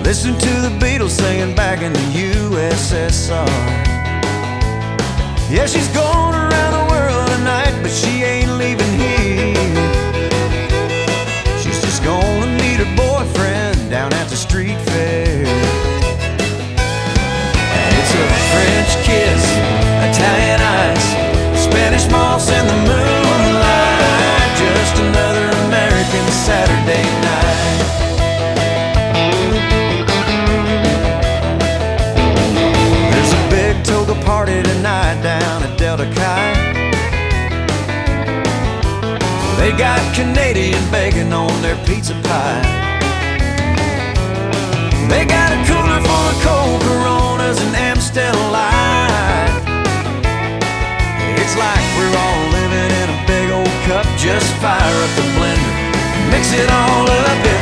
Listen to the Beatles singing back in the USSR. Yeah, she's going around the world tonight, but she ain't leaving here. She's just gonna meet her boyfriend down at the street fair. And it's a French kiss, Italian ice, Spanish moss in the moonlight, just another American Saturday night. There's a big toga party tonight down at Delta Chi. They got Canadian bacon on their pizza pie. They got a cooler full of cold Coronas and Amstel Light. It's like we're all living in a big old cup. Just fire up the blender, mix it all up.